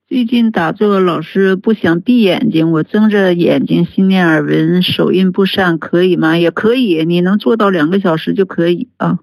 最近打坐老是不想闭眼睛，我睁着眼睛心念耳闻，手印不善，可以吗？也可以，你能做到2个小时就可以啊。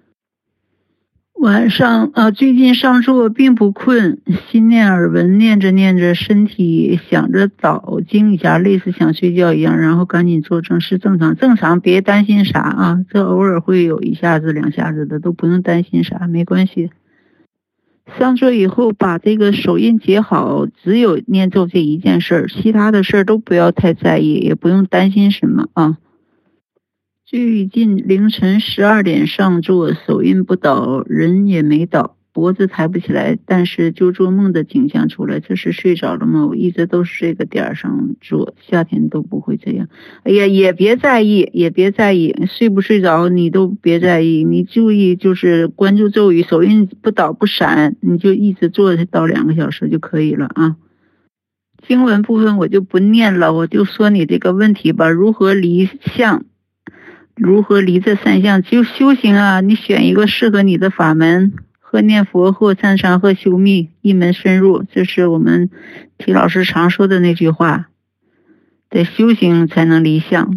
晚上最近上座并不困，心念耳闻，念着念着，身体想着早惊一下，类似想睡觉一样，然后赶紧做正是正常，别担心啥啊，这偶尔会有1下子2下子的，都不用担心啥，没关系。上座以后把这个手印结好，只有念咒这一件事儿，其他的事儿都不要太在意，也不用担心什么啊。最近凌晨12点上座，手印不倒，人也没倒，脖子抬不起来，但是就做梦的景象出来，这是睡着了吗？我一直都是这个点上做，夏天都不会这样。哎呀，也别在意，睡不睡着你都别在意，你注意就是关注咒语，手印不倒不闪，你就一直做到2个小时就可以了啊。经文部分我就不念了，我就说你这个问题吧，如何离相，如何离这3项，就修行啊，你选一个适合你的法门，或念佛，或参禅，或修密，一门深入，这是我们提老师常说的那句话，得修行才能离相。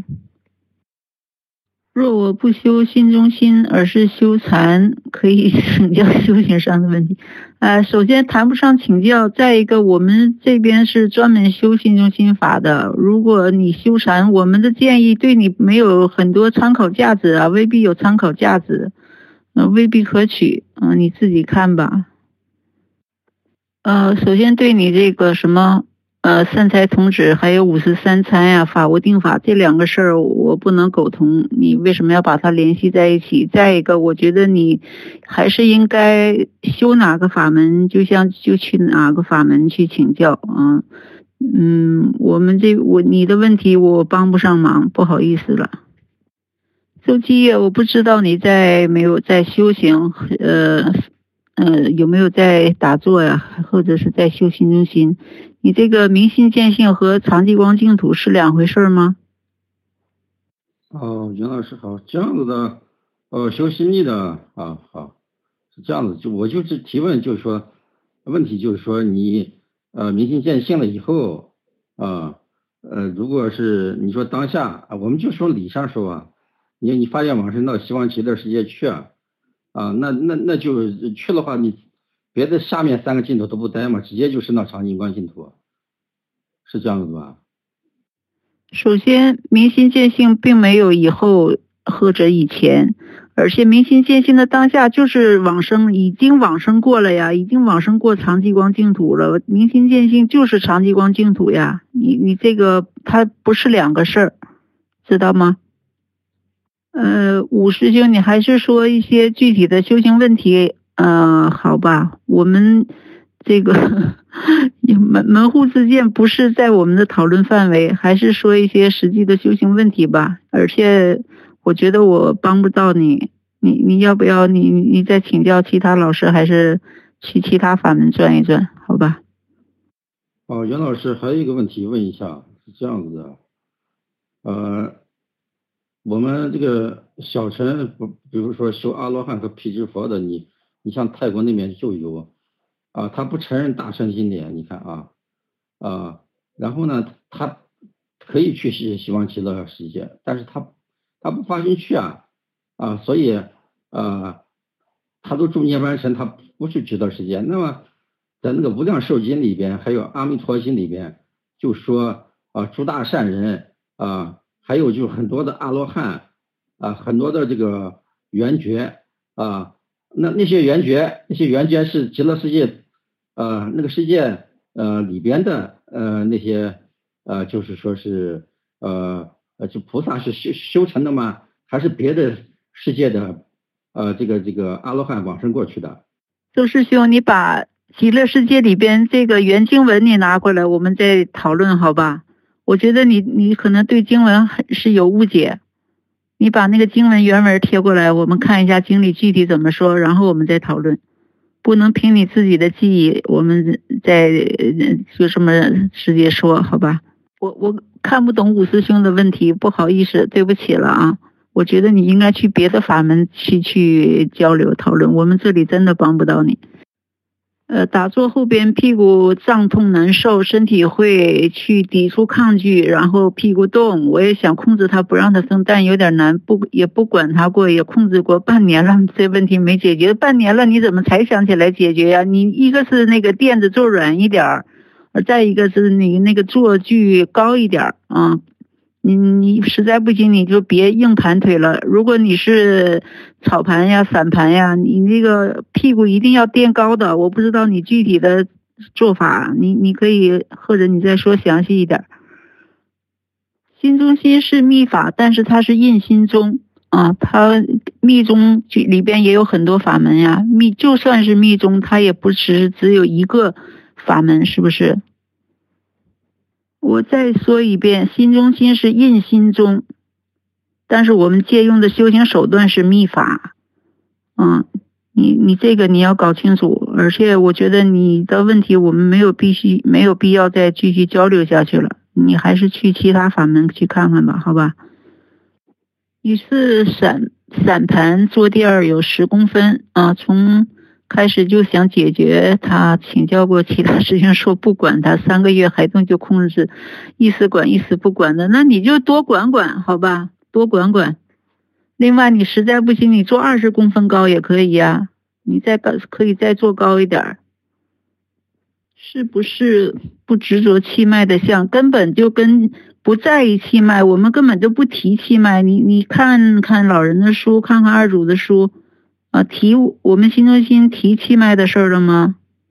若我不修心中心，而是修禅，可以请教修行上的问题。首先谈不上请教，再一个我们这边是专门修心中心法的，如果你修禅，我们的建议对你没有很多参考价值啊，未必有参考价值，未必可取，你自己看吧。首先对你这个什么善财童子还有53参呀，法无定法这2个事儿我不能苟同，你为什么要把它联系在一起？再一个我觉得你还是应该修哪个法门就去哪个法门去请教啊。你的问题我帮不上忙，不好意思了。周基业我不知道你没有在修行，有没有在打坐呀，或者是在修心中心？你这个明心见性和常寂光净土是2回事吗？ 袁老师好，这样子的，修心密的啊，好，是这样子，我就是提问，就是说，问题就是说你明心见性了以后如果是你说当下我们就说理上说啊，你发愿往生到西方极乐世界去那就去的话，你别的下面3个净土都不待嘛，直接就升到常寂光净土，是这样子吧？ 首先明心见性并没有以后或者以前，而且明心见性的当下就是往生，已经往生过了呀，已经往生过常寂光净土了，明心见性就是常寂光净土呀，你这个它不是2个事儿，知道吗？武师兄，你还是说一些具体的修行问题，好吧，我们这个门户之见不是在我们的讨论范围，还是说一些实际的修行问题吧。而且我觉得我帮不到你，你要不要你再请教其他老师，还是去其他法门转一转，好吧？ 袁老师还有一个问题问一下，是这样子的，我们这个小乘，比如说修阿罗汉和辟支佛的，你像泰国那边就有他不承认大乘经典，你看然后呢，他可以去西方极乐世界，但是他不发心去所以他都住涅槃城，他不去极乐世界。那么在那个无量寿经里边，还有阿弥陀经里边，就说诸大善人还有就很多的阿罗汉很多的这个圆觉那些圆觉是极乐世界那个世界里边的那些就是说是就菩萨是修成的吗？还是别的世界的这个阿罗汉往生过去的？ 周师兄，你把极乐世界里边这个原经文你拿过来，我们再讨论好吧？我觉得你可能对经文是有误解，你把那个经文原文贴过来，我们看一下经里具体怎么说，然后我们再讨论。不能凭你自己的记忆，我们再就这么直接说，好吧？我看不懂武师兄的问题，不好意思，对不起了啊。我觉得你应该去别的法门去交流讨论，我们这里真的帮不到你。 打坐后边屁股胀痛难受，身体会去抵触抗拒，然后屁股动。我也想控制它不让它生，但有点难，也不管它过，也控制过半年了，这问题没解决。半年了，你怎么才想起来解决呀？你一个是那个垫子坐软一点，再一个是你那个坐距高一点啊。你实在不行你就别硬盘腿了。如果你是草盘呀、散盘呀，你那个屁股一定要垫高的。我不知道你具体的做法，你可以或者你再说详细一点。心中心是密法，但是它是印心中啊，它密宗里边也有很多法门呀。就算是密宗，它也不是只有一个法门，是不是？我再说一遍，心中心是印心中，但是我们借用的修行手段是密法。你这个你要搞清楚，而且我觉得你的问题我们没有必要再继续交流下去了，你还是去其他法门去看看吧，好吧？你是散盘坐垫有10公分啊，从开始就想解决他，请教过其他师兄说不管他，3个月孩动就控制，一时管一时不管的，那你就多管管好吧，多管管。另外你实在不行，你做20公分高也可以呀，你可以再做高一点。是不是不执着气脉的相，根本就跟不在意气脉，我们根本就不提气脉。你看看老人的书，看看二祖的书提我们心中心提气脉的事了吗？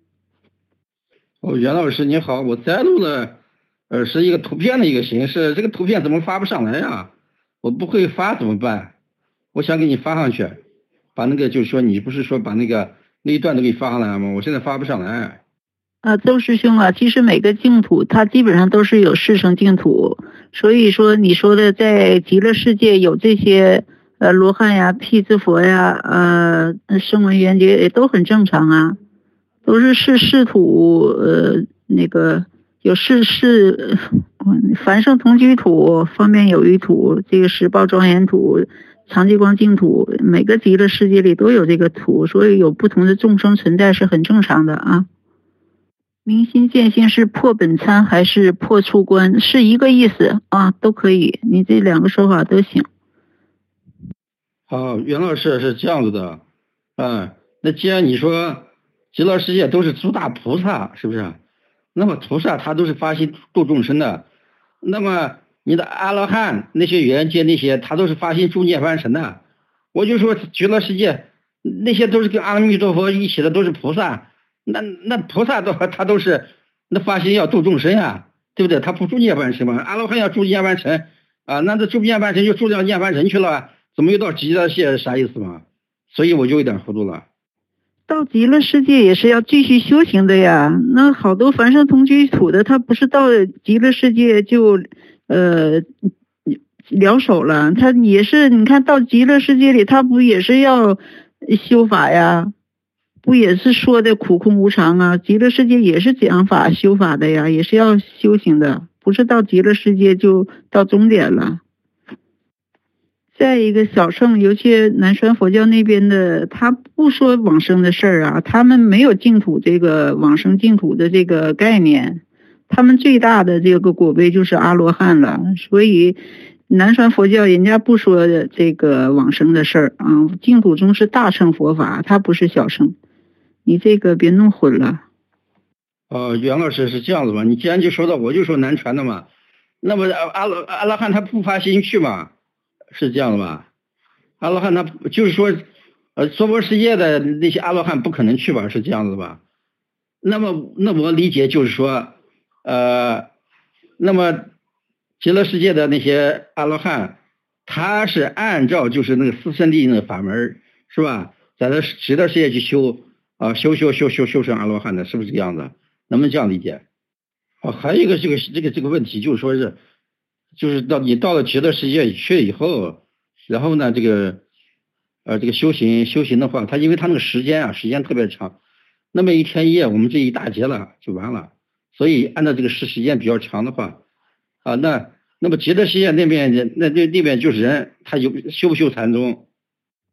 袁老师你好，我摘录了是一个图片的一个形式，这个图片怎么发不上来呀？我不会发怎么办？我想给你发上去，把那个就是说你不是说把那一段都给你发上来吗？我现在发不上来。 周师兄啊，其实每个净土它基本上都是有4乘净土，所以说你说的在极乐世界有这些罗汉呀、辟支佛呀、声闻缘觉也都很正常啊，都是世土那个有凡圣同居土、方便有余土、这个十报庄严土、常寂光净土，每个极乐世界里都有这个土，所以有不同的众生存在是很正常的啊。明心见性是破本参还是破处观，是一个意思啊，都可以，你这2个说法都行。 好，袁老师是这样子的那既然你说极乐世界都是诸大菩萨，是不是？那么菩萨他都是发心度众生的，那么你的阿罗汉那些缘觉那些他都是发心助涅槃神的。我就说极乐世界那些都是跟阿弥陀佛一起的，都是菩萨，那菩萨他都是那发心要度众生呀，对不对？他不助涅槃神嘛，阿罗汉要助涅槃神那这助涅槃神就助掉涅槃神去了，怎么又到极乐世界啥意思嘛？所以我就有点糊涂了。 到极乐世界也是要继续修行的呀，那好多凡圣同居土的，他不是到极乐世界就了手了，他也是你看到极乐世界里，他不也是要修法呀，不也是说的苦空无常啊？极乐世界也是讲法修法的呀，也是要修行的，不是到极乐世界就到终点了。再一个小乘，尤其南传佛教那边的，他不说往生的事儿啊，他们没有净土这个往生净土的这个概念，他们最大的这个果位就是阿罗汉了，所以南传佛教人家不说这个往生的事儿啊，净土中是大乘佛法，它不是小乘，你这个别弄混了。 袁老师是这样子吧？你既然就说到，我就说南传的嘛，那么阿罗汉他不发心去嘛？是这样的吧？阿罗汉他就是说娑婆世界的那些阿罗汉不可能去吧？是这样子吧？那我理解就是说那么极乐世界的那些阿罗汉，他是按照就是那个四圣谛那个法门是吧，在这极乐世界去修成阿罗汉的，是不是这个样子？能不能这样理解？还有一个这个问题就是说就是你到了极乐世界去以后，然后呢这个修行的话，他因为他那个时间特别长，那么一天一夜我们这一大劫了就完了，所以按照这个时间比较长的话那么极乐世界那边就是人他修不修禅宗？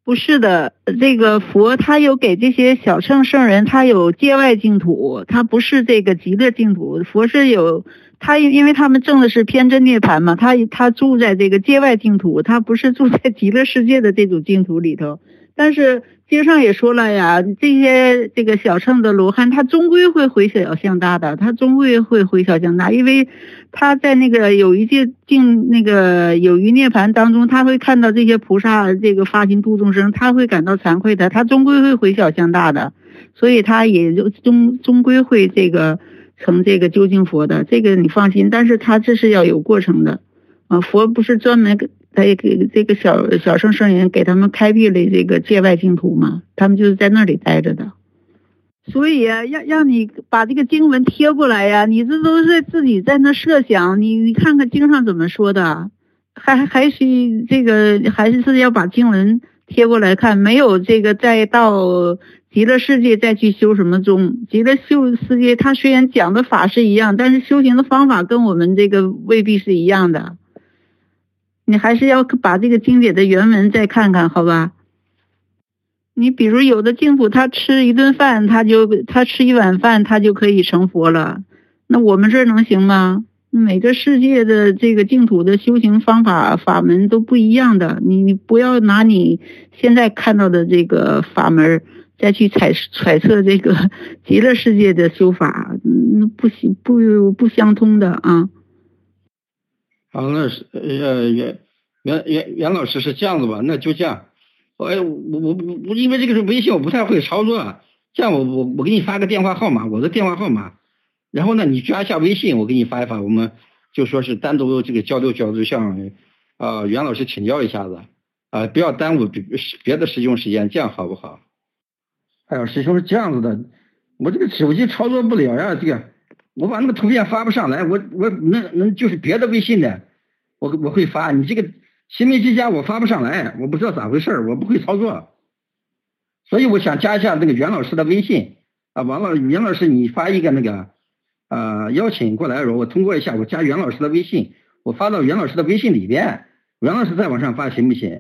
不是的，这个佛他有给这些小乘圣人，他有界外净土，他不是这个极乐净土。佛是有他，因为他们证的是偏真涅盘嘛，他住在这个界外净土，他不是住在极乐世界的这种净土里头。但是经上也说了呀，这个小乘的罗汉，他终归会回小向大的，他终归会回小向大，因为他在那个有余涅盘当中，他会看到这些菩萨这个发心度众生，他会感到惭愧的，他终归会回小向大的，所以他也就终归会这个成这个究竟佛的，这个你放心。但是他这是要有过程的啊，佛不是专门给这个小乘圣人给他们开辟了这个界外净土嘛，他们就是在那里待着的。所以啊，让你把这个经文贴过来呀，你这都是自己在那设想，你看看经上怎么说的，还是要把经文贴过来看，没有这个再到极乐世界再去修什么宗，极乐世界它虽然讲的法是一样，但是修行的方法跟我们这个未必是一样的，你还是要把这个经典的原文再看看，好吧？你比如有的净土，他吃一顿饭，他吃一碗饭，他就可以成佛了。那我们这儿能行吗？每个世界的这个净土的修行方法法门都不一样的，你不要拿你现在看到的这个法门再去揣测这个极乐世界的修法，不行，不相通的啊。 好，那是袁老师是这样子吧？那就这样。我因为这个是微信我不太会操作啊，这样我给你发个电话号码，我的电话号码，然后呢你加一下微信，我给你发一发，我们就说是单独这个交流，向袁老师请教一下子不要耽误别的师兄时间，这样好不好？哎呀，师兄是这样子的，我这个手机操作不了呀，这个我把那个图片发不上来，我能就是别的微信的，我会发，你这个新密之家我发不上来，我不知道咋回事，我不会操作，所以我想加一下那个袁老师的微信袁老师你发一个那个邀请过来，我通过一下，我加袁老师的微信，我发到袁老师的微信里边，袁老师再往上发行不行？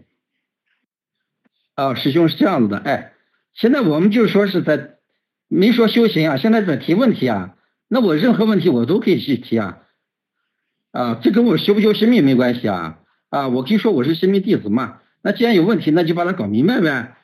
师兄是这样子的，现在我们就说是在没说修行啊，现在在提问题啊，那我任何问题我都可以去提这跟我修不修心密没关系我可以说我是心密弟子嘛，那既然有问题那就把它搞明白呗，